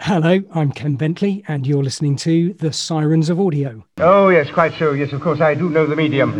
Hello, I'm Ken Bentley, and you're listening to The Sirens of Audio. Oh, yes, quite so. Yes, of course, I do know the medium.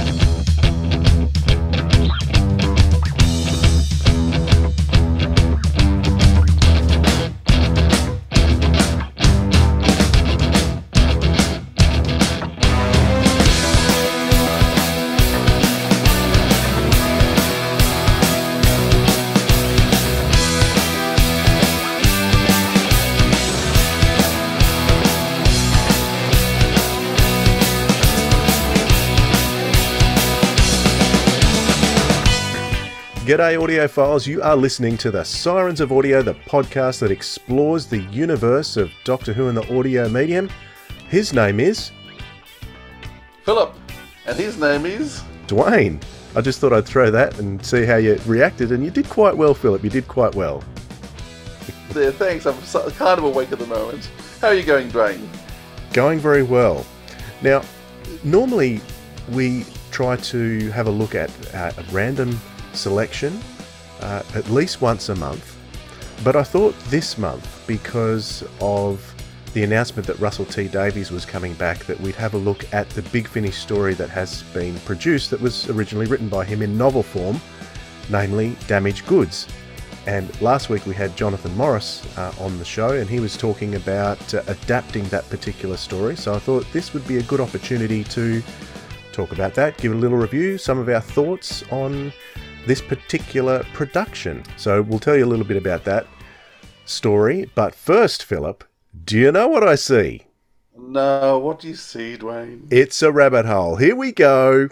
G'day audiophiles, you are listening to the Sirens of Audio, the podcast that explores the universe of Doctor Who and the audio medium. His name is... Philip, and his name is... Dwayne. I just thought I'd throw that and see how you reacted, and you did quite well, Philip, you did quite well. Yeah, thanks, I'm kind of awake at the moment. How are you going, Dwayne? Going very well. Now, normally we try to have a look at a random selection at least once a month, but I thought this month, because of the announcement that Russell T Davies was coming back, that we'd have a look at the Big Finish story that has been produced that was originally written by him in novel form, namely Damaged Goods. And last week we had Jonathan Morris on the show, and he was talking about adapting that particular story, so I thought this would be a good opportunity to talk about that, give a little review, some of our thoughts on this particular production. So we'll tell you a little bit about that story. But first, Philip, do you know what I see? No, what do you see, Dwayne? It's a rabbit hole. Here we go.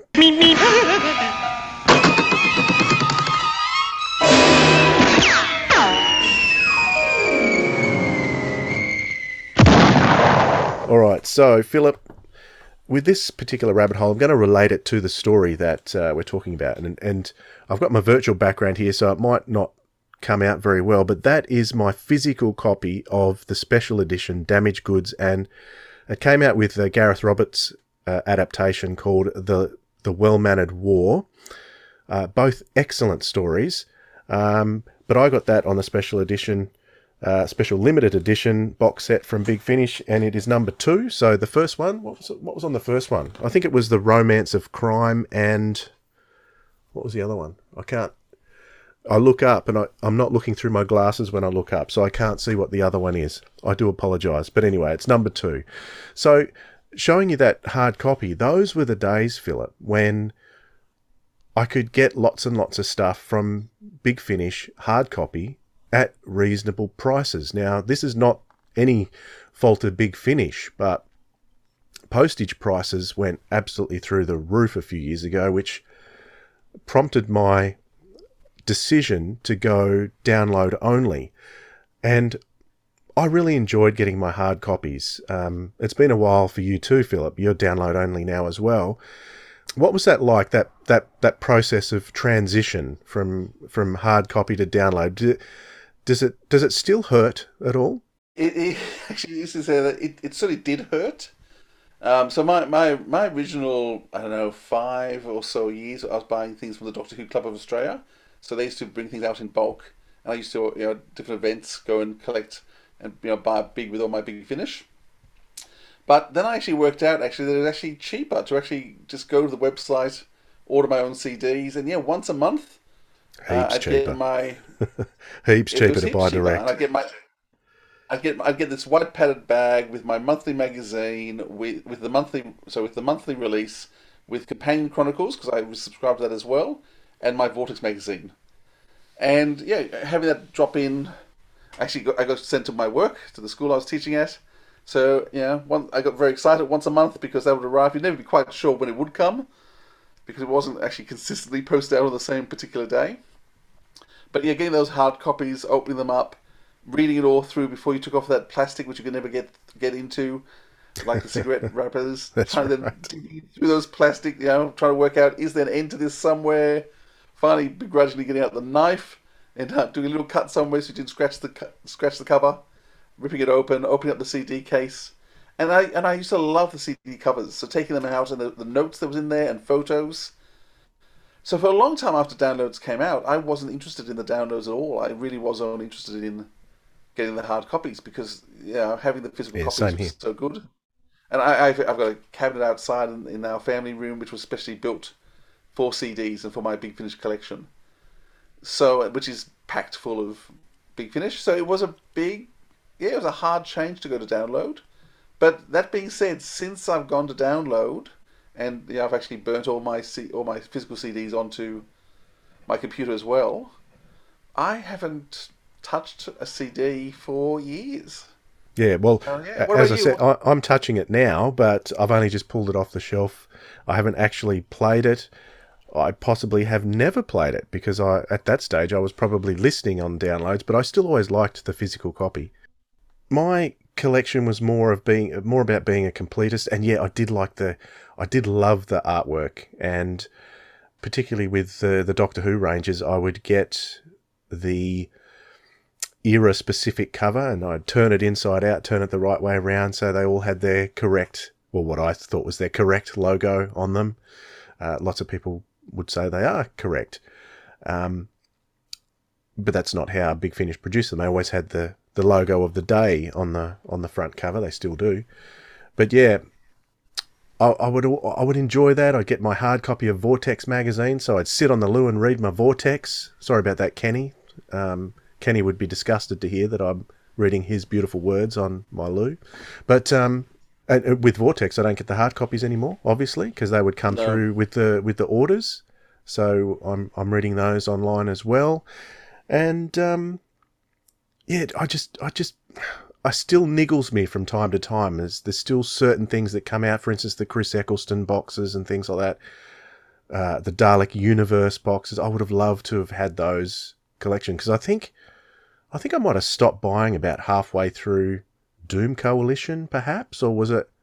All right, so Philip, with this particular rabbit hole, I'm going to relate it to the story that we're talking about. And I've got my virtual background here, so it might not come out very well, but that is my physical copy of the special edition Damaged Goods, and it came out with Gareth Roberts' adaptation called The Well-Mannered War. Both excellent stories, but I got that on the special edition, special limited edition box set from Big Finish, and it is number 2. So the first one, what was on the first one? I think it was The Romance of Crime, and what was the other one? I look up, and I'm not looking through my glasses when I look up, so I can't see what the other one is. I do apologise, but anyway, it's number 2. So showing you that hard copy, those were the days, Philip, when I could get lots and lots of stuff from Big Finish hard copy at reasonable prices. Now, this is not any fault of Big Finish, but postage prices went absolutely through the roof a few years ago, which prompted my decision to go download only. And I really enjoyed getting my hard copies. It's been a while for you too, Philip. You're download only now as well. What was that like, that process of transition from hard copy to download? Does it still hurt at all? It actually used to say that it sort of did hurt. So my original, I don't know, 5 or so years, I was buying things from the Doctor Who Club of Australia. So they used to bring things out in bulk, and I used to, different events, go and collect and buy big with all my Big Finish. But then I actually worked out that it was actually cheaper to actually just go to the website, order my own CDs, and once a month, Heaps I'd cheaper. get my Heaps it cheaper was to heaps buy cheaper, direct. and I'd get this white padded bag with my monthly magazine with the monthly release with Companion Chronicles, because I was subscribed to that as well, and my Vortex magazine. And having that drop in, actually I got sent to my work, to the school I was teaching at. So I got very excited once a month because that would arrive. You'd never be quite sure when it would come, because it wasn't actually consistently posted out on the same particular day. But getting those hard copies, opening them up, reading it all through before you took off that plastic, which you could never get into, like the cigarette wrappers. Trying to then dig through those plastic, trying to work out, is there an end to this somewhere? Finally, begrudgingly getting out the knife and doing a little cut somewhere so you didn't scratch the cover, ripping it open, opening up the CD case. And I used to love the CD covers, so taking them out and the notes that was in there and photos. So for a long time after downloads came out, I wasn't interested in the downloads at all. I really was only interested in getting the hard copies because having the physical Yeah, copies same here. was so good. And I've got a cabinet outside in our family room which was specially built for CDs and for my Big Finish collection. So which is packed full of Big Finish. So it was it was a hard change to go to download. But that being said, since I've gone to download, and I've actually burnt all my physical CDs onto my computer as well, I haven't touched a CD for years. Yeah, well, Yeah. What as about I you? said, I'm touching it now, but I've only just pulled it off the shelf. I haven't actually played it. I possibly have never played it because at that stage I was probably listening on downloads, but I still always liked the physical copy. My collection was more about being a completist, and yeah, I did love the artwork, and particularly with the Doctor Who ranges, I would get the era specific cover and I'd turn it inside out, turn it the right way around so they all had their correct, well, what I thought was their correct logo on them. Lots of people would say they are correct. But that's not how Big Finish produced them. They always had the logo of the day on the front cover. They still do. But yeah, I would enjoy that. I'd get my hard copy of Vortex magazine, so I'd sit on the loo and read my Vortex. Sorry about that, Kenny. Kenny would be disgusted to hear that I'm reading his beautiful words on my loo. But and with Vortex, I don't get the hard copies anymore, obviously, because they would come through with the orders. So I'm reading those online as well. And yeah, I still niggles me from time to time. There's still certain things that come out. For instance, the Chris Eccleston boxes and things like that. The Dalek Universe boxes. I would have loved to have had those collection because I think I might have stopped buying about halfway through Doom Coalition, perhaps, or was it?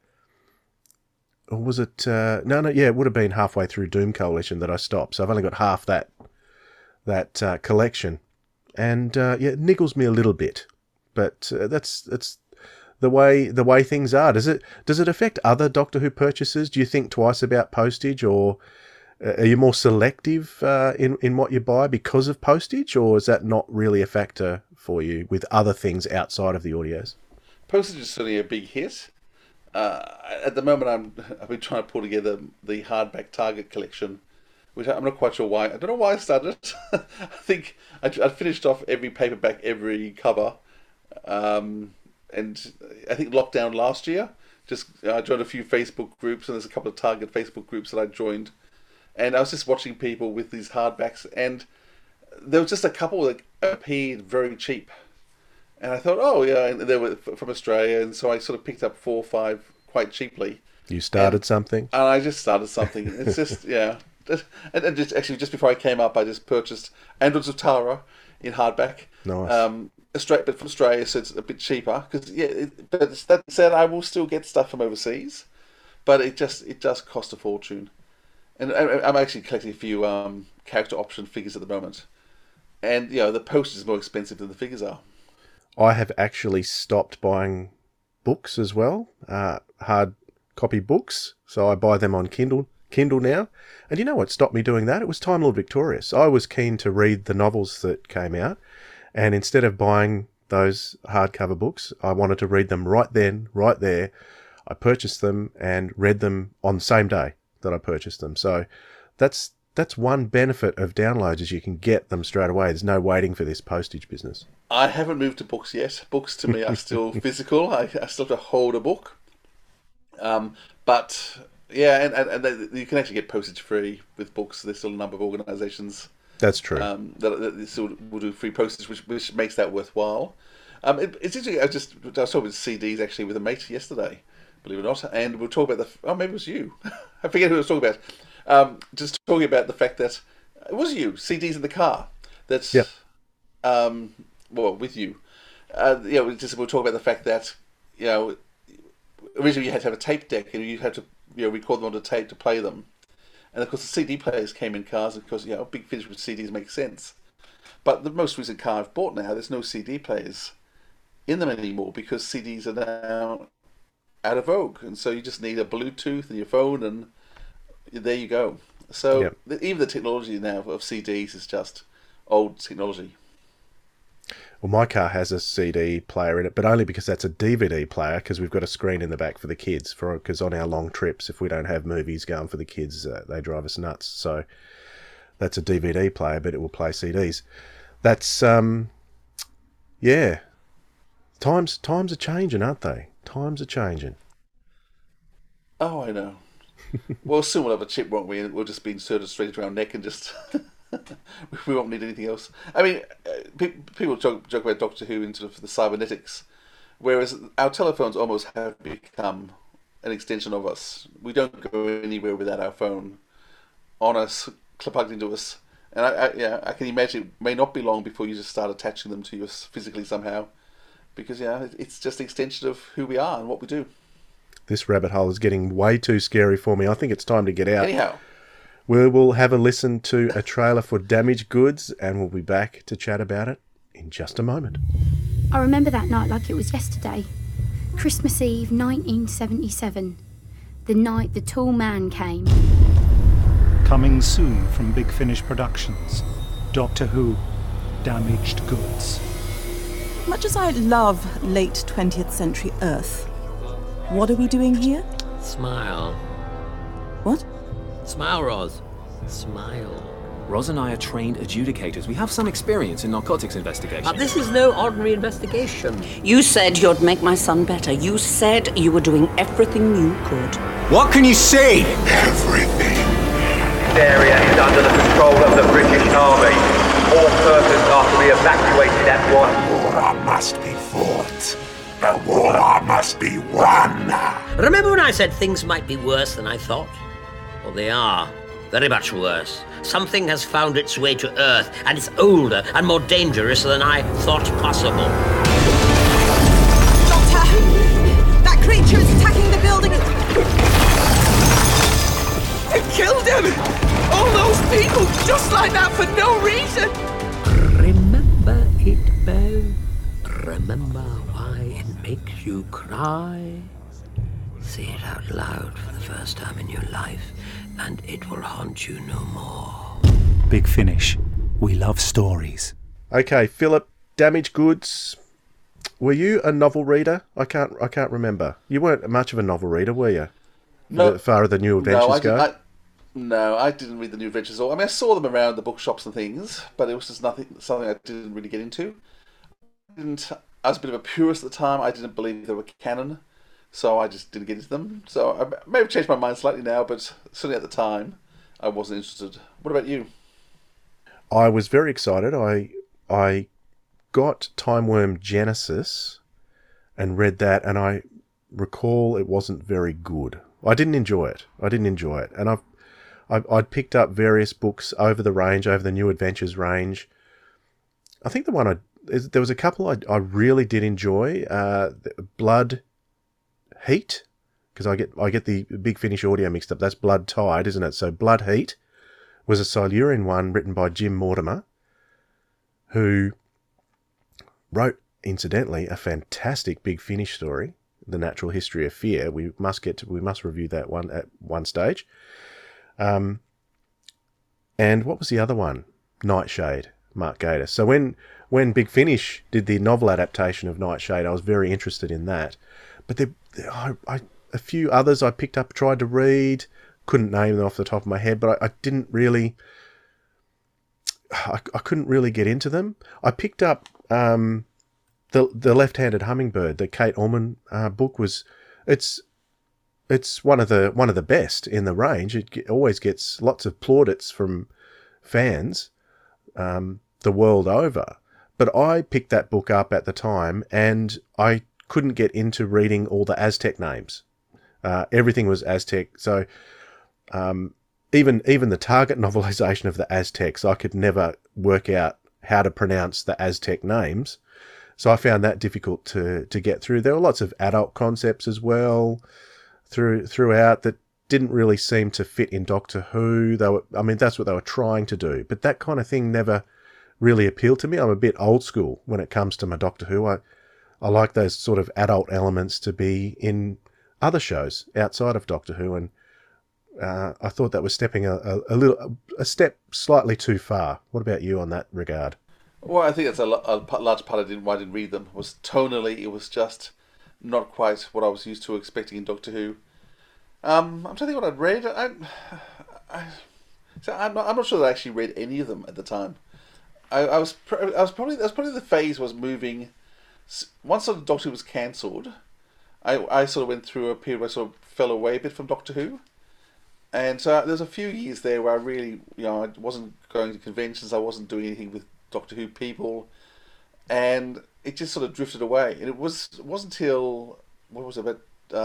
No, yeah, it would have been halfway through Doom Coalition that I stopped. So I've only got half that collection, and yeah, it niggles me a little bit. But that's the way things are. Does it affect other Doctor Who purchases? Do you think twice about postage, or are you more selective in what you buy because of postage, or is that not really a factor for you with other things outside of the audios? Postage is certainly a big hit. At the moment, I've been trying to pull together the hardback Target collection, which I'm not quite sure why. I don't know why I started it. I think I finished off every paperback, every cover, and I think lockdown last year. I joined a few Facebook groups, and there's a couple of Target Facebook groups that I joined, and I was just watching people with these hardbacks, and there was just a couple that appeared very cheap. And I thought, oh yeah, and they were from Australia, and so I sort of picked up 4 or 5 quite cheaply. You started something? And I just started something. It's just, yeah. And just before I came up, I just purchased Androids of Tara in hardback. Nice. But from Australia, so it's a bit cheaper. But that said, I will still get stuff from overseas, but it does cost a fortune. And I'm actually collecting a few character option figures at the moment, and the postage is more expensive than the figures are. I have actually stopped buying books as well, hard copy books. So I buy them on Kindle now. And you know what stopped me doing that? It was Time Lord Victorious. I was keen to read the novels that came out, and instead of buying those hardcover books, I wanted to read them right then, right there. I purchased them and read them on the same day that I purchased them. So that's one benefit of downloads, is you can get them straight away. There's no waiting for this postage business. I haven't moved to books yet. Books to me are still physical. I still have to hold a book. But yeah, and you can actually get postage free with books. There's still a number of organisations That's true. that still will do free postage, which makes that worthwhile. It's interesting. I was talking with CDs actually with a mate yesterday, believe it or not, and we'll talk about maybe it was you. I forget who I was talking about. Just talking about the fact that it was you. CDs in the car. That's Yep. Well, with you. We'll talk about the fact that originally you had to have a tape deck and you had to record them on the tape to play them, and of course the CD players came in cars because Big Finish with CDs makes sense. But the most recent car I've bought now, there's no CD players in them anymore because CDs are now out of vogue, and so you just need a Bluetooth in your phone, and there you go. So even the technology now of CDs is just old technology. Well, my car has a CD player in it, but only because that's a DVD player, because we've got a screen in the back for the kids. Because on our long trips, if we don't have movies going for the kids, they drive us nuts. So that's a DVD player, but it will play CDs. That's, yeah. Times are changing, aren't they? Times are changing. Oh, I know. Well, soon we'll have a chip, won't we? We'll just be inserted straight into our neck and just... we won't need anything else. I mean, people joke about Doctor Who into the cybernetics, whereas our telephones almost have become an extension of us. We don't go anywhere without our phone on us, plugged into us. And I can imagine it may not be long before you just start attaching them to us physically somehow, because it's just an extension of who we are and what we do. This rabbit hole is getting way too scary for me. I think it's time to get out. Anyhow. We will have a listen to a trailer for Damaged Goods, and we'll be back to chat about it in just a moment. I remember that night like it was yesterday. Christmas Eve, 1977. The night the tall man came. Coming soon from Big Finish Productions. Doctor Who, Damaged Goods. Much as I love late 20th century Earth, what are we doing here? Smile. What? Smile, Roz. Smile. Roz and I are trained adjudicators. We have some experience in narcotics investigation. But this is no ordinary investigation. You said you'd make my son better. You said you were doing everything you could. What can you see? Everything. This area is under the control of the British Army. All persons are to be evacuated at once. War must be fought. The war must be won. Remember when I said things might be worse than I thought? Well, they are. Very much worse. Something has found its way to Earth, and it's older and more dangerous than I thought possible. Doctor! That creature is attacking the building! It killed him! All those people just like that for no reason! Remember it, Bev. Remember why it makes you cry. Say it out loud for the first time in your life, and it will haunt you no more. Big Finish. We love stories. Okay, Philip, Damaged Goods. Were you a novel reader? I can't remember. You weren't much of a novel reader, were you? No. As far as the New Adventures go? No, I didn't read the New Adventures at all. I mean, I saw them around the bookshops and things, but it was just something I didn't really get into. I was a bit of a purist at the time. I didn't believe they were canon, so I just didn't get into them. So I may have changed my mind slightly now, but certainly at the time, I wasn't interested. What about you? I was very excited. I got Time Worm Genesis and read that, and I recall it wasn't very good. I didn't enjoy it. And I'd picked up various books over the range, over the New Adventures range. I think there was a couple I really did enjoy. Blood Heat, because I get the Big Finish audio mixed up. That's Blood Tide, isn't it? So Blood Heat was a Silurian one written by Jim Mortimer, who wrote, incidentally, a fantastic Big Finish story, The Natural History of Fear. We must review that one at one stage. And what was the other one? Nightshade, Mark Gatiss. So when Big Finish did the novel adaptation of Nightshade, I was very interested in that. But a few others I picked up, tried to read, couldn't name them off the top of my head, but I didn't really... I couldn't really get into them. I picked up the Left-Handed Hummingbird, the Kate Orman book. It's one of the best in the range. It always gets lots of plaudits from fans the world over. But I picked that book up at the time, and I couldn't get into reading all the Aztec names. Everything was Aztec, so even the Target novelization of the Aztecs, I could never work out how to pronounce the Aztec names. So I found that difficult to get through. There were lots of adult concepts as well throughout that didn't really seem to fit in Doctor Who. That's what they were trying to do, but that kind of thing never really appealed to me. I'm a bit old school when it comes to my Doctor Who. I like those sort of adult elements to be in other shows outside of Doctor Who, and I thought that was stepping a step slightly too far. What about you on that regard? Well, I think that's a large part why I didn't read them. Was tonally, it was just not quite what I was used to expecting in Doctor Who. I'm trying to think what I'd read. I'm not sure that I actually read any of them at the time. I was probably the phase was moving. Once sort of Doctor Who was cancelled, I sort of went through a period where I sort of fell away a bit from Doctor Who, and so there's a few years there where I really, I wasn't going to conventions, I wasn't doing anything with Doctor Who people, and it just sort of drifted away. And it wasn't until what was it, about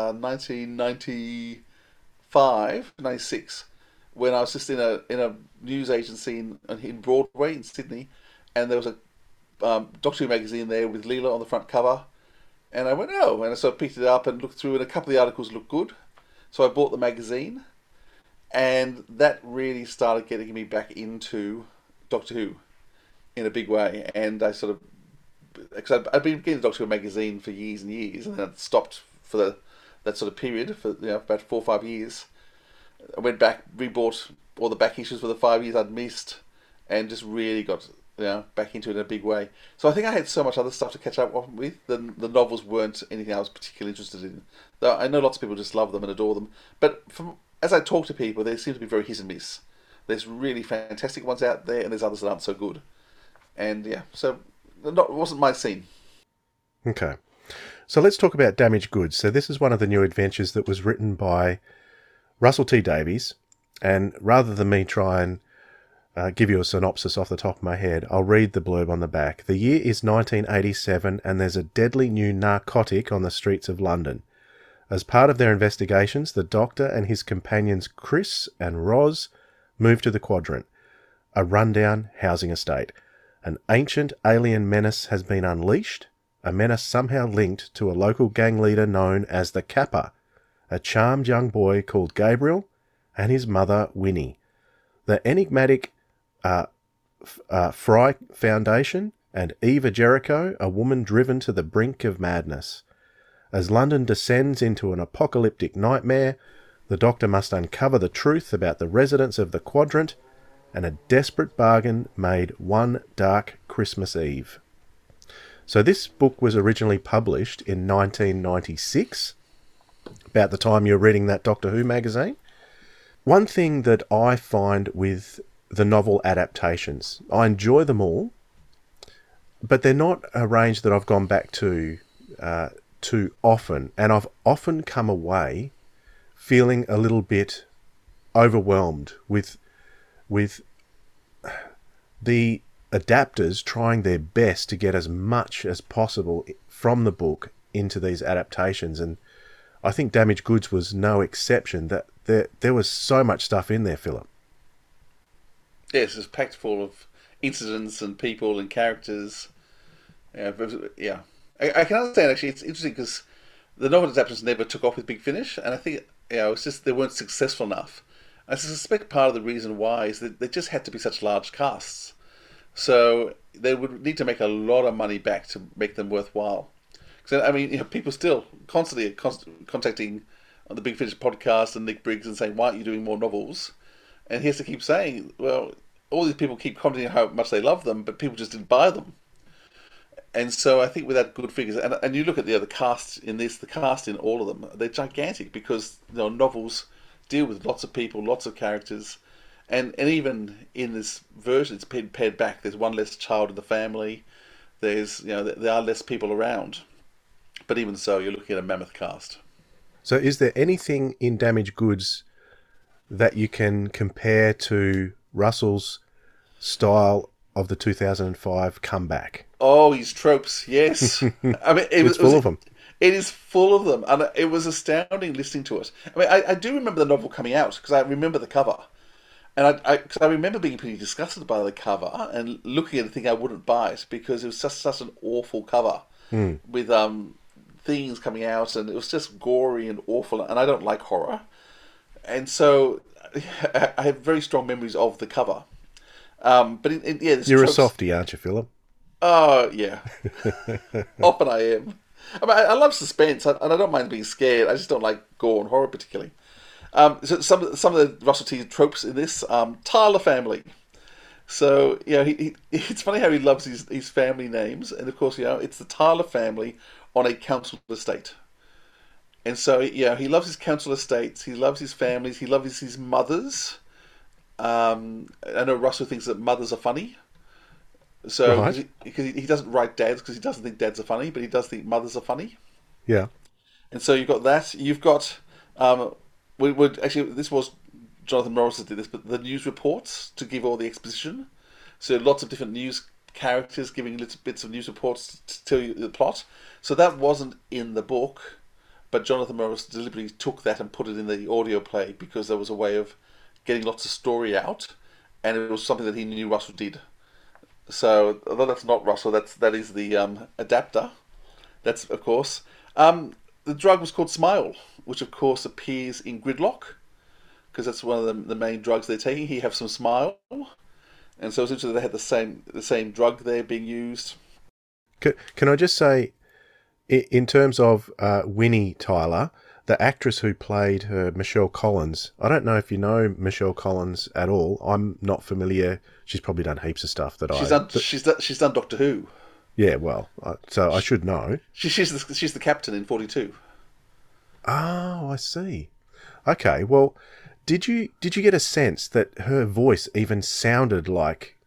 1995, 96, when I was just in a news agency in Broadway in Sydney, and there was a Doctor Who magazine there with Leela on the front cover, and I went, oh, and I sort of picked it up and looked through, and a couple of the articles looked good, so I bought the magazine, and that really started getting me back into Doctor Who in a big way. And I sort of, because I'd been getting the Doctor Who magazine for years and years, and then I'd stopped for that sort of period for about 4 or 5 years. I went back, rebought all the back issues for the 5 years I'd missed, and just really got back into it in a big way. So I think I had so much other stuff to catch up with. The novels weren't anything I was particularly interested in. Though I know lots of people just love them and adore them. But as I talk to people, they seem to be very hit and miss. There's really fantastic ones out there, and there's others that aren't so good. And yeah, so it wasn't my scene. Okay. So let's talk about Damaged Goods. So this is one of the new adventures that was written by Russell T Davies. And rather than me try and give you a synopsis off the top of my head, I'll read the blurb on the back. The year is 1987, and there's a deadly new narcotic on the streets of London. As part of their investigations, the Doctor and his companions Chris and Roz move to the Quadrant, a rundown housing estate. An ancient alien menace has been unleashed, a menace somehow linked to a local gang leader known as the Kappa, a charmed young boy called Gabriel, and his mother Winnie. The enigmatic Fry Foundation, and Eva Jericho, a woman driven to the brink of madness. As London descends into an apocalyptic nightmare, the Doctor must uncover the truth about the residents of the Quadrant and a desperate bargain made one dark Christmas Eve. So this book was originally published in 1996, about the time you're reading that Doctor Who magazine. One thing that I find with the novel adaptations, I enjoy them all, but they're not a range that I've gone back to too often, and I've often come away feeling a little bit overwhelmed with the adapters trying their best to get as much as possible from the book into these adaptations. And I think Damaged Goods was no exception. That there was so much stuff in there, Philip. Yes, it's packed full of incidents and people and characters. Yeah. I can understand, actually. It's interesting because the novel adaptations never took off with Big Finish, and I think it's just they weren't successful enough. I suspect part of the reason why is that they just had to be such large casts. So they would need to make a lot of money back to make them worthwhile. Because, I mean, people still constantly contacting on the Big Finish podcast and Nick Briggs and saying, why aren't you doing more novels? And he has to keep saying, well, all these people keep commenting how much they love them, but people just didn't buy them. And so I think without good figures, and you look at the cast in this, the cast in all of them, they're gigantic because novels deal with lots of people, lots of characters, and even in this version, it's pared back. There's one less child in the family. There's there are less people around, but even so, you're looking at a mammoth cast. So, is there anything in Damaged Goods that you can compare to Russell's style of the 2005 comeback? Oh, his tropes, yes. I mean, it's full of them. It is full of them, and it was astounding listening to it. I mean, I do remember the novel coming out because I remember the cover, and I remember being pretty disgusted by the cover and looking at it thinking I wouldn't buy it because it was just such an awful cover with things coming out, and it was just gory and awful, and I don't like horror, and so I have very strong memories of the cover. But you're a softie, aren't you, Philip? Oh yeah, often I am. I mean, I love suspense, and I don't mind being scared. I just don't like gore and horror particularly. So some of the Russell T tropes in this, Tyler family. So, it's funny how he loves his family names. And, of course, it's the Tyler family on a council estate. And so, he loves his council estates. He loves his families. He loves his mothers. I know Russell thinks that mothers are funny. So, Right. because he doesn't write dads because he doesn't think dads are funny, but he does think mothers are funny. Yeah. And so you've got that. You've got, actually, this was Jonathan Morris that did this, but the news reports to give all the exposition. So lots of different news characters giving little bits of news reports to tell you the plot. So that wasn't in the book, but Jonathan Morris deliberately took that and put it in the audio play because there was a way of getting lots of story out, and it was something that he knew Russell did. So although that's not Russell, that is the adapter. That's of course the drug was called Smile, which of course appears in Gridlock because that's one of the main drugs they're taking. He have some Smile, and so essentially they had the same drug there being used. Can I just say, in terms of Winnie Tyler, the actress who played her, Michelle Collins, I don't know if you know Michelle Collins at all. I'm not familiar. She's probably done heaps of stuff that She's done Doctor Who. Yeah, well, so I should know. She's the captain in 42. Oh, I see. Okay, well, did you get a sense that her voice even sounded like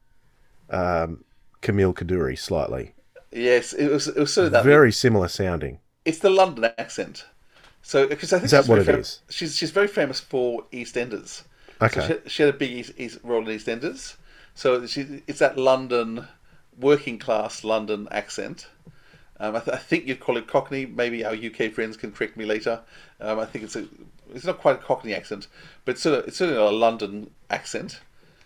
Camille Kaduri slightly? Yes, it was sort of that very similar sounding. It's the London accent. So, because I think is that what it is? She's very famous for EastEnders. Okay. So she had a big role in EastEnders. So it's that London, working class London accent. I think you'd call it Cockney. Maybe our UK friends can correct me later. I think it's not quite a Cockney accent, but it's certainly a London accent.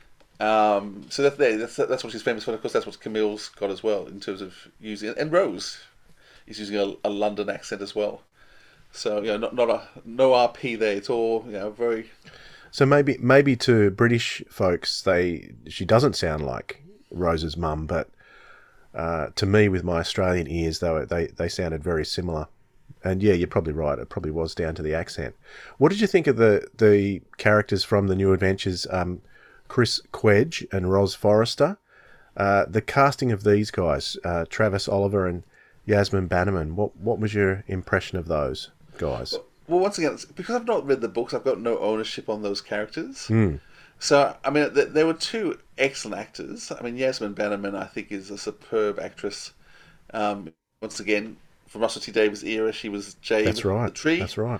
So that's what she's famous for. Of course, that's what Camille's got as well in terms of using it. And Rose is using a London accent as well. So no RP there. It's all very. So maybe to British folks, she doesn't sound like Rose's mum, but to me, with my Australian ears, they sounded very similar. And yeah, you're probably right. It probably was down to the accent. What did you think of the characters from the New Adventures? Chris Quedge and Ros Forrester. The casting of these guys, Travis Oliver and Yasmin Bannerman. What was your impression of those guys? Well, once again, because I've not read the books, I've got no ownership on those characters. Mm. So, I mean, there were two excellent actors. I mean, Yasmin Bannerman, I think, is a superb actress. Once again, from Russell T Davies' era, she was Jade the Tree. That's right.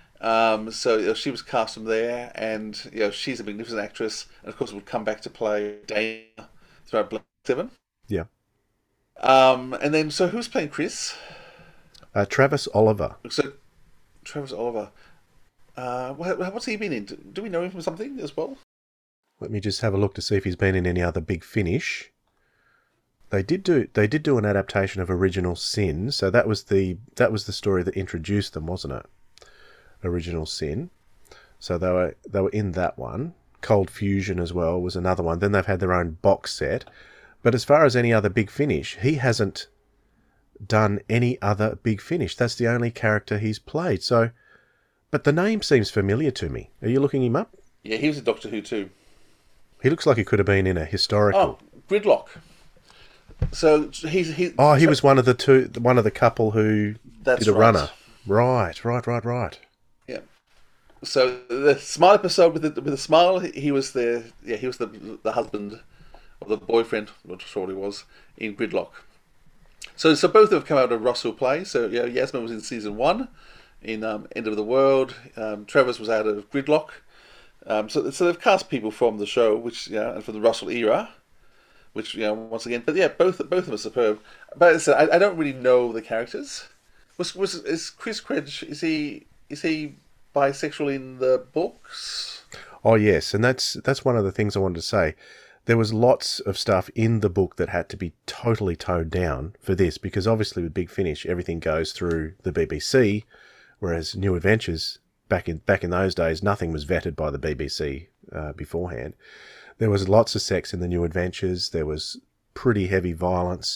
So she was cast from there, and she's a magnificent actress. And of course, would come back to play Dana throughout Black 7. Yeah. And then, so who's playing Chris? Travis Oliver. So, Travis Oliver. What's he been in? Do we know him from something as well? Let me just have a look to see if he's been in any other Big Finish. They did do an adaptation of Original Sin, so that was the story that introduced them, wasn't it? Original Sin. So they were in that one. Cold Fusion as well was another one. Then they've had their own box set. But as far as any other Big Finish, he hasn't done any other Big Finish. That's the only character he's played. So, but the name seems familiar to me. Are you looking him up? Yeah, he was in Doctor Who too. He looks like he could have been in a historical. Oh, Gridlock. So he was one of the couple who did a runner. Right. Yeah. So the Smile episode with the Smile, he was the husband or the boyfriend, I'm not sure what he was, in Gridlock. So both of them have come out of Russell play. So Yasmin was in season 1 in End of the World. Travis was out of Gridlock. So they've cast people from the show, which and from the Russell era, which once again, but yeah, both of them are superb. But as I said, I don't really know the characters. Is Chris Credge, is he bisexual in the books? Oh yes, and that's one of the things I wanted to say. There was lots of stuff in the book that had to be totally toned down for this, because obviously with Big Finish everything goes through the BBC, whereas New Adventures back in those days nothing was vetted by the BBC beforehand. There was lots of sex in the New Adventures. There was pretty heavy violence.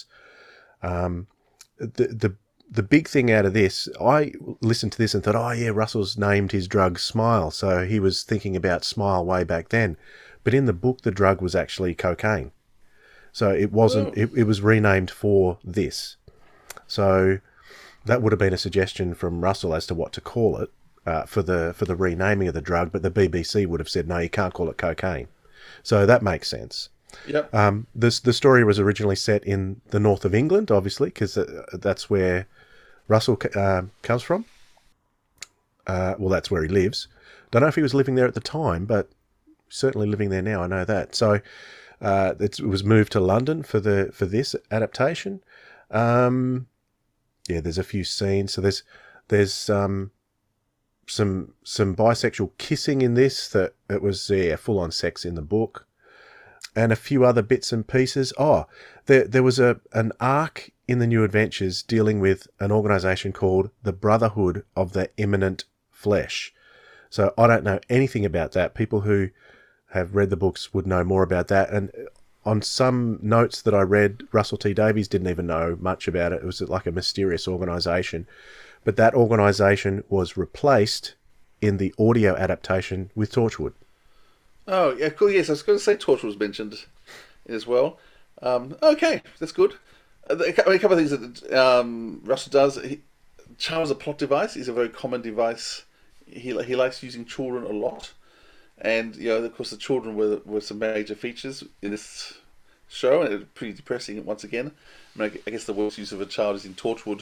The big thing out of this, I listened to this and thought, oh yeah, Russell's named his drug Smile, so he was thinking about Smile way back then. but in the book the drug was actually cocaine. So it wasn't. It was renamed for this. So that would have been a suggestion from Russell as to what to call it for the renaming of the drug. But the BBC would have said, no, you can't call it cocaine. So that makes sense. Yep. The story was originally set in the north of England, obviously, because that's where Russell comes from. Well, that's where he lives. Don't know if he was living there at the time, but certainly living there now. I know that. So it was moved to London for this adaptation. There's a few scenes. So there's some bisexual kissing in this. That it was full on sex in the book, and a few other bits and pieces. There was an arc in the New Adventures dealing with an organisation called the Brotherhood of the Imminent Flesh. So I don't know anything about that. People who have read the books would know more about that. And on some notes that I read, Russell T Davies didn't even know much about it. It was like a mysterious organisation. But that organisation was replaced in the audio adaptation with Torchwood. Oh, yeah, cool. Yes, I was going to say Torchwood was mentioned as well. Okay, that's good. A couple of things that Russell does. Charm as a plot device is a very common device. He likes using children a lot. And, of course, the children were some major features in this show, and it was pretty depressing once again. I mean, I guess the worst use of a child is in Torchwood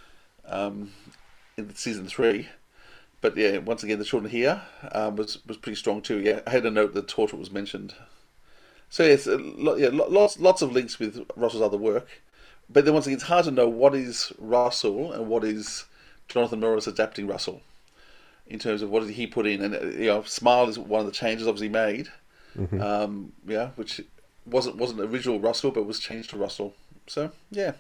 in season 3. But, yeah, once again, the children here was pretty strong too. Yeah, I had a note that Torchwood was mentioned. So, yes, lots of links with Russell's other work. But then, once again, it's hard to know what is Russell and what is Jonathan Morris adapting Russell. In terms of what did he put in, and Smile is one of the changes obviously made, which wasn't original Russell, but was changed to Russell. So yeah.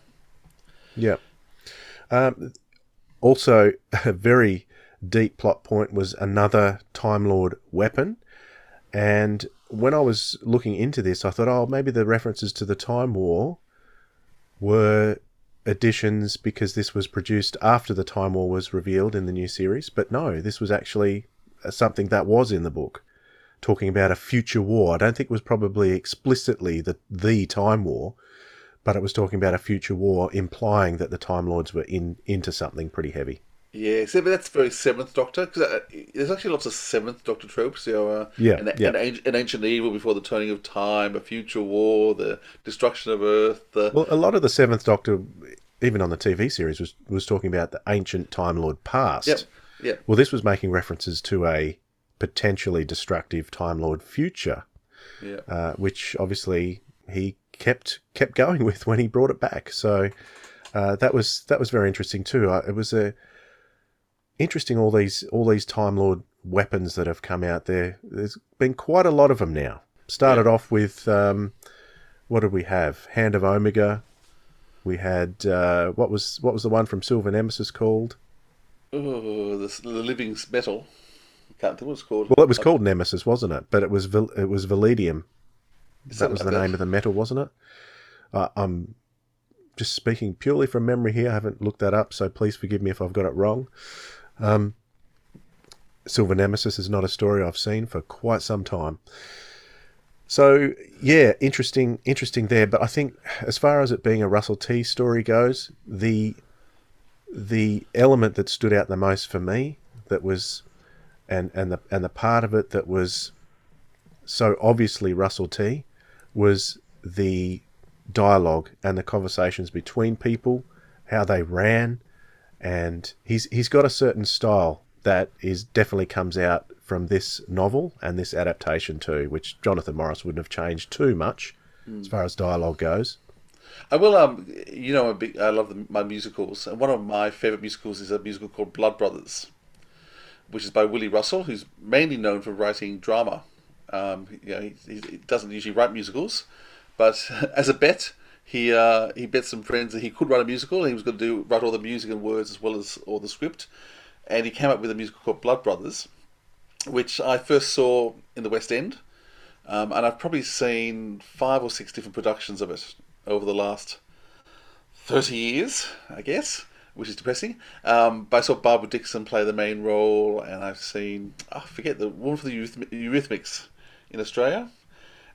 Also, a very deep plot point was another Time Lord weapon, and when I was looking into this, I thought, maybe the references to the Time War were additions because this was produced after the Time War was revealed in the new series. But no, this was actually something that was in the book, talking about a future war. I don't think it was probably explicitly the Time War, but it was talking about a future war, implying that the Time Lords were into something pretty heavy. Yeah, but that's very Seventh Doctor, because there's actually lots of Seventh Doctor tropes. An ancient evil before the turning of time, a future war, the destruction of Earth. Well, a lot of the Seventh Doctor, even on the TV series, was talking about the ancient Time Lord past. Yep. Well, this was making references to a potentially destructive Time Lord future, which obviously he kept going with when he brought it back. So that was very interesting too. It was interesting, all these Time Lord weapons that have come out there. There's been quite a lot of them now. Started off with what did we have? Hand of Omega. We had what was the one from Silver Nemesis called? Oh, the Living Metal. I can't think what it's called. Well, it was called Nemesis, wasn't it? But it was Validium. That was the name of the metal, wasn't it? I'm just speaking purely from memory here. I haven't looked that up, so please forgive me if I've got it wrong. Silver Nemesis is not a story I've seen for quite some time. So, yeah, interesting there. But I think as far as it being a Russell T story goes, the element that stood out the most for me, that was, and the part of it that was so obviously Russell T, was the dialogue and the conversations between people, how they ran, and he's got a certain style that definitely comes out from this novel and this adaptation too, which Jonathan Morris wouldn't have changed too much as far as dialogue goes. I will, I love my musicals, and one of my favourite musicals is a musical called Blood Brothers, which is by Willie Russell, who's mainly known for writing drama. He doesn't usually write musicals, but as a bet, he bet some friends that he could write a musical, and he was going to write all the music and words as well as all the script. And he came up with a musical called Blood Brothers, which I first saw in the West End, and I've probably seen 5 or 6 different productions of it over the last 30 years, I guess, which is depressing. But I saw Barbara Dixon play the main role, and I've seen, I forget, the woman for the Eurythmics in Australia.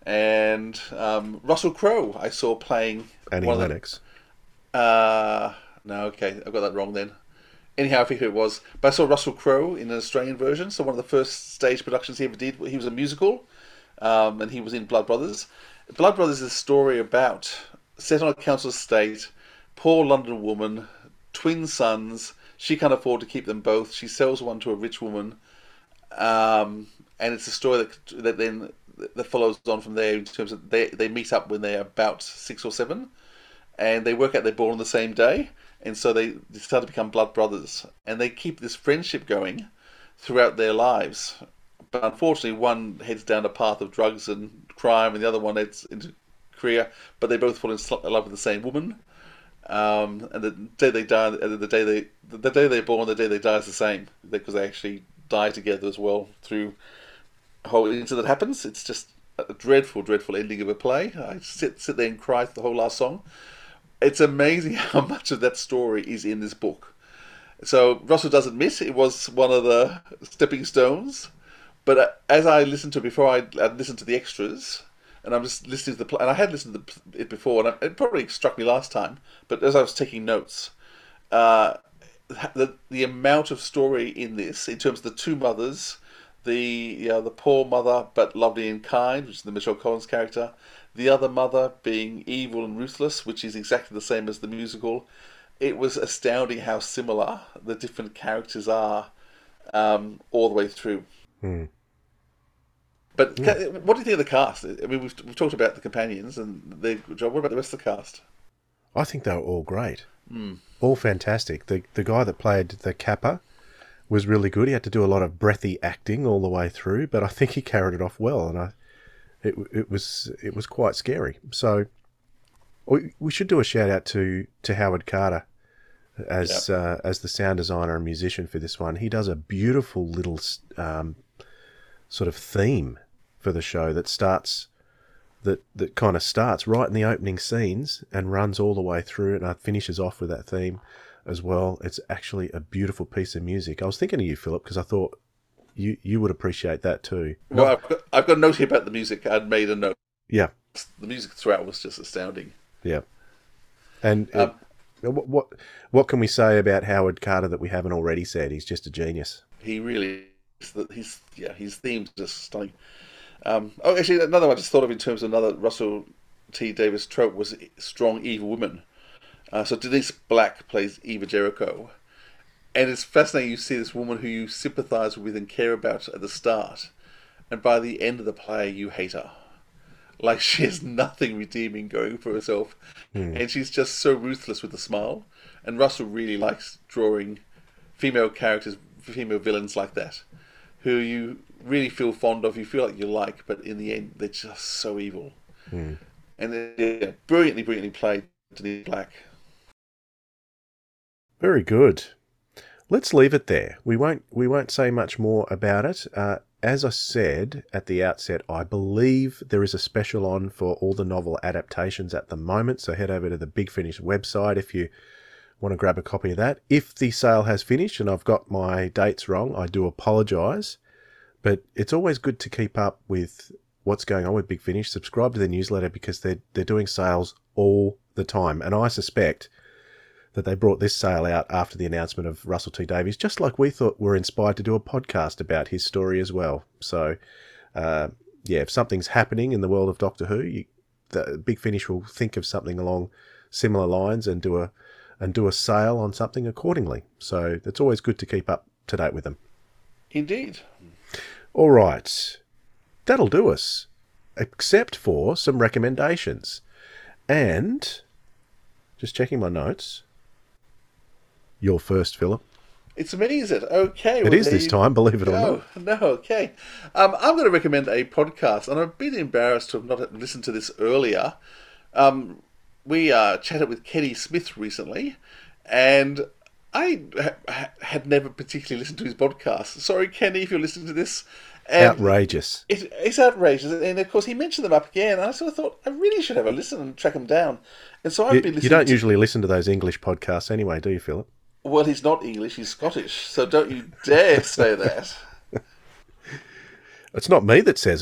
And Russell Crowe I saw playing Annie Lennox. No, okay, I've got that wrong then. Anyhow, I figured it was. But I saw Russell Crowe in an Australian version, so one of the first stage productions he ever did. He was a musical, and he was in Blood Brothers. Blood Brothers is a story about, set on a council estate, poor London woman, twin sons. She can't afford to keep them both. She sells one to a rich woman, and it's a story that follows on from there in terms of they meet up when they're about 6 or 7, and they work out they're born on the same day, and so they start to become blood brothers, and they keep this friendship going throughout their lives. But unfortunately, one heads down a path of drugs and crime, and the other one heads into career. But they both fall in love with the same woman, and the day they die, the day they're born, the day they die is the same, because they actually die together as well through a whole incident that happens. It's just a dreadful, dreadful ending of a play. I sit there and cry the whole last song. It's amazing how much of that story is in this book. So Russell does admit it was one of the stepping stones, but as I listened to it before, I'd listened to the extras, and I'm just listening to the play, and I had listened to it before, and it probably struck me last time, but as I was taking notes, the amount of story in this, in terms of the two mothers, the poor mother but lovely and kind, which is the Michelle Collins character, the other mother being evil and ruthless, which is exactly the same as the musical. It was astounding how similar the different characters are all the way through. But what do you think of the cast? I mean, we've talked about the companions and their good job. What about the rest of the cast? I think they were all great. All fantastic. The guy that played the Kappa was really good. He had to do a lot of breathy acting all the way through, but I think he carried it off well, and it was quite scary. So we should do a shout out to Howard Carter as the sound designer and musician for this one. He does a beautiful little sort of theme for the show that kind of starts right in the opening scenes and runs all the way through it, and finishes off with that theme as well. It's actually a beautiful piece of music. I was thinking of you, Philip, because I thought you would appreciate that too. Well, I've got a note here about the music. I'd made a note. Yeah. The music throughout was just astounding. Yeah. And what can we say about Howard Carter that we haven't already said? He's just a genius. He really is. His theme's just stunning. Actually, another one I just thought of in terms of another Russell T Davies trope was strong evil women. So Denise Black plays Eva Jericho, and it's fascinating. You see this woman who you sympathise with and care about at the start, and by the end of the play, you hate her. Like, she has nothing redeeming going for herself, and she's just so ruthless with a smile. And Russell really likes drawing female characters, female villains like that, who you really feel fond of, you feel like you like, but in the end, they're just so evil. And brilliantly played Denise Black. Very good. Let's leave it there. We won't say much more about it. As I said at the outset, I believe there is a special on for all the novel adaptations at the moment, so head over to the Big Finish website if you want to grab a copy of that. If the sale has finished and I've got my dates wrong, I do apologise, but it's always good to keep up with what's going on with Big Finish. Subscribe to their newsletter because they're doing sales all the time, and I suspect that they brought this sale out after the announcement of Russell T Davies, just like we thought we're inspired to do a podcast about his story as well. So, if something's happening in the world of Doctor Who, the Big Finish will think of something along similar lines and do a sale on something accordingly. So it's always good to keep up to date with them. Indeed. All right. That'll do us, except for some recommendations. And, just checking my notes, you're first, Philip. It's me, is it? Okay. It is this time, believe it or not. No, okay. I'm going to recommend a podcast, and I'm a bit embarrassed to have not listened to this earlier. We chatted with Kenny Smith recently, and I had never particularly listened to his podcast. Sorry, Kenny, if you're listening to this. Outrageous. It's outrageous. And, of course, he mentioned them up again, and I sort of thought, I really should have a listen and track them down. And so I've been listening. You don't usually listen to those English podcasts anyway, do you, Philip? Well, he's not English, he's Scottish, so don't you dare say that. It's not me that says it.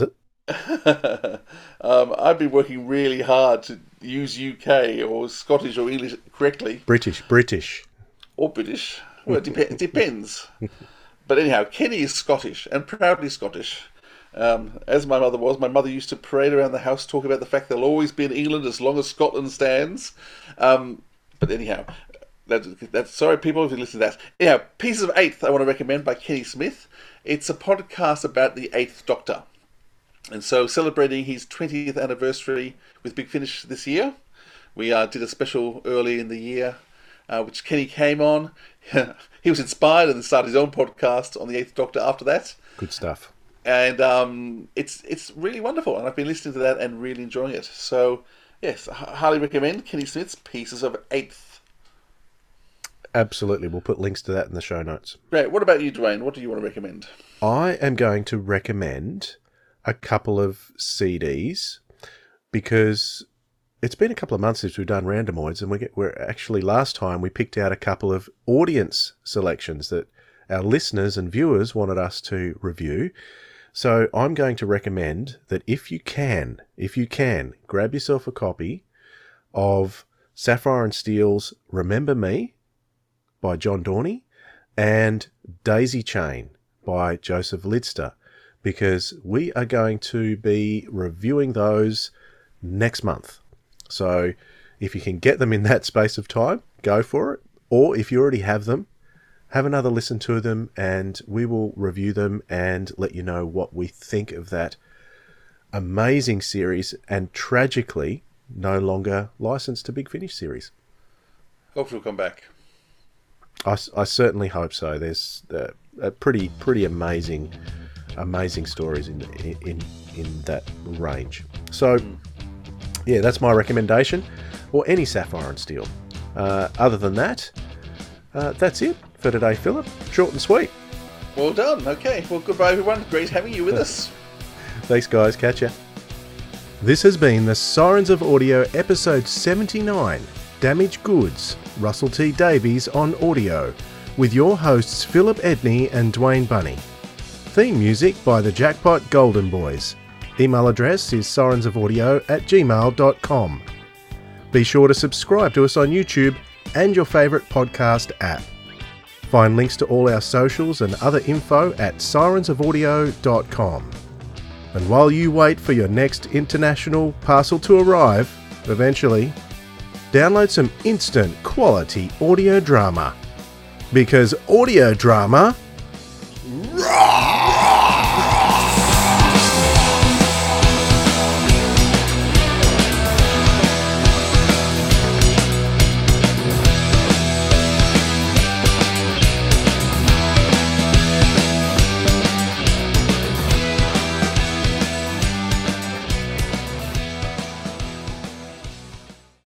I've been working really hard to use UK or Scottish or English correctly. British. Or British. Well, it depends. But anyhow, Kenny is Scottish, and proudly Scottish. As my mother was. My mother used to parade around the house talking about the fact they'll always be in England as long as Scotland stands. But anyhow, that's sorry people if you listen to that. Anyhow, Pieces of Eighth I want to recommend by Kenny Smith. It's a podcast about the Eighth Doctor. And so celebrating his 20th anniversary with Big Finish this year. We did a special early in the year, which Kenny came on. He was inspired and started his own podcast on the Eighth Doctor after that. Good stuff. And it's really wonderful, and I've been listening to that and really enjoying it. So, yes, I highly recommend Kenny Smith's Pieces of Eighth. Absolutely. We'll put links to that in the show notes. Great. What about you, Dwayne? What do you want to recommend? I am going to recommend a couple of CDs because it's been a couple of months since we've done Randomoids, and we're actually last time we picked out a couple of audience selections that our listeners and viewers wanted us to review. So I'm going to recommend that if you can, grab yourself a copy of Sapphire and Steel's Remember Me by John Dorney and Daisy Chain by Joseph Lidster, because we are going to be reviewing those next month. So if you can get them in that space of time, go for it. Or if you already have them, have another listen to them, and we will review them and let you know what we think of that amazing series and tragically no longer licensed to Big Finish series. Hopefully it'll come back. I certainly hope so. There's a pretty amazing stories in that range. So, yeah, that's my recommendation, or any Sapphire and Steel. Other than that, that's it for today, Philip. Short and sweet. Well done. Okay. Well, goodbye, everyone. Great having you with us. Thanks, guys. Catch ya. This has been the Sirens of Audio, episode 79, Damaged Goods, Russell T Davies on audio, with your hosts Philip Edney and Dwayne Bunny. Theme music by the Jackpot Golden Boys. Email address is sirensofaudio@gmail.com. Be sure to subscribe to us on YouTube and your favourite podcast app. Find links to all our socials and other info at sirensofaudio.com. And while you wait for your next international parcel to arrive, eventually, download some instant quality audio drama. Because audio drama... Rock!